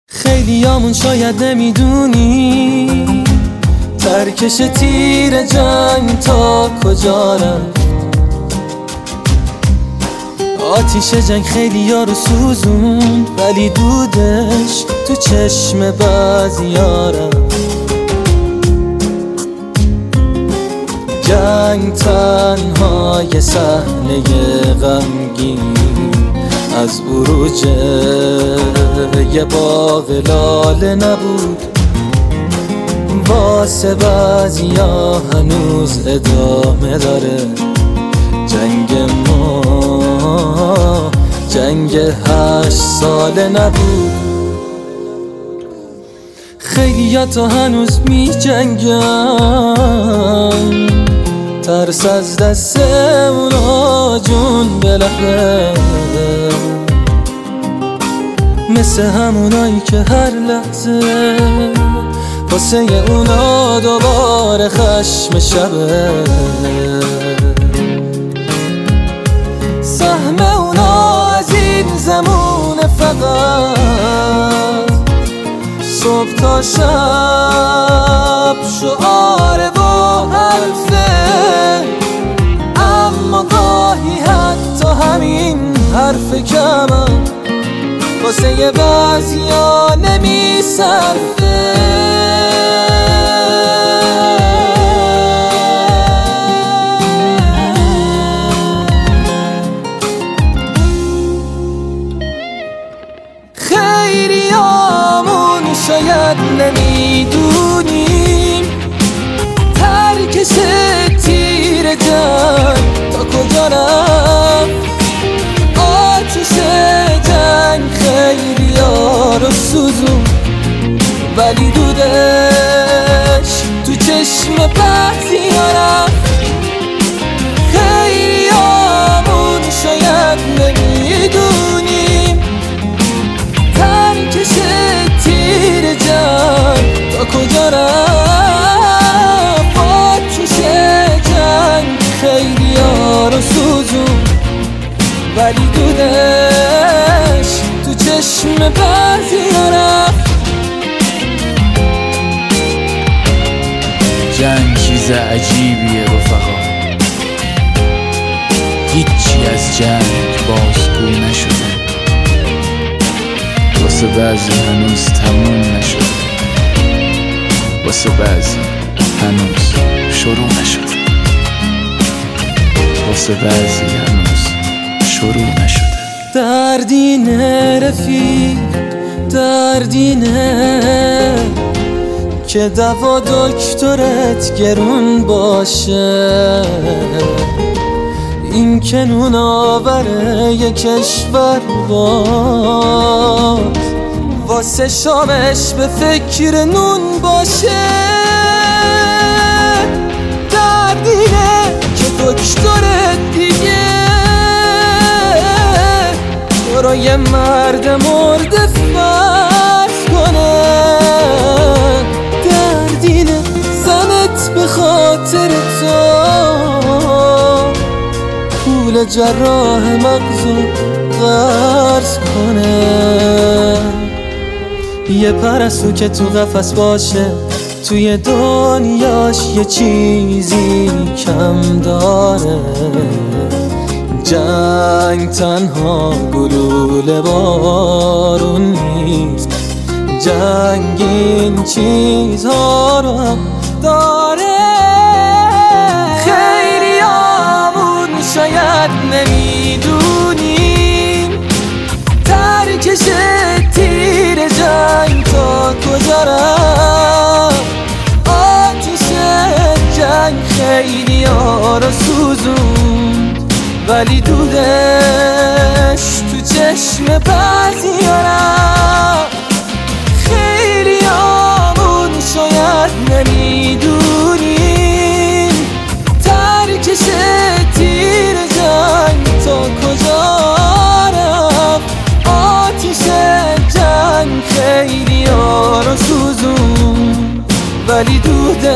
خیلیامون شاید نمیدونی ترکش تیر جنگ تا کجا رفت. آتیش جنگ خیلیا رو سوزوند ولی دودش تو چشم بعضیا رفت. جنگ تنها یه صحنه غمگین از عروج یه باغ لاله نبود. واسه بعضیا هنوز ادامه داره جنگ ما، جنگ 8 ساله نبود. خیلیا تا هنوز می جنگن، ترس از دست اونا جون بلخه، مثل همونایی که هر لحظه واسه اونا دوباره خشم شبه. سهم اونا از این زمونه فقط صبح تا شب شعاره و حرفه، اما گاهی حتی همین حرف کمم واسه یه بعضیا نمیصرفه. خیلیامون شاید نمیدونیم ترکش تیر جنگ تا کجا رفت. آتیش جنگ خیلیا رو سوزون ولی دودش تو چشم بعضیا رفت. خیلیامون شاید نمیدونیم ترکش تیر جنگ تا کجا رفت. آتیش جنگ خیلیا رو سوزون ولی دودش تو چشم بعضیا رفت. جنگ چیز عجیبیه رفقا، هیچی از جنگ بازگو نشده، واسه بعضی هنوز تموم نشده، واسه بعضی هنوز شروع نشده، واسه بعضی هنوز شروع نشده. دردینه رفیق، دردینه که دوا دکترت گرون باشه. این که نون آوره یه کشور باز واسه شامش به فکر نون باشه. دردینه که دکترت دیگه تو رو یه مرد مرده فرض کنه. دردینه زنت به خاطر تو پول جراح مغزو قرض کنه. یه پرستو که تو قفس باشه توی دنیاش یه چیزی کم داره. جنگ تنها گلوله بارون نیست، جنگ این چیزها رو هم داره. خیلیامون شاید نمیدونیم ترکش تیر جنگ تا کجا رفت. آتیش جنگ خیلیا رو سوزوند ولی دودش تو چشم بعضیا رفت. خیلیامون شاید نمیدونیم ترکش تیر جنگ تا کجا رفت. آتیش جنگ خیلیا رو سوزون ولی دودش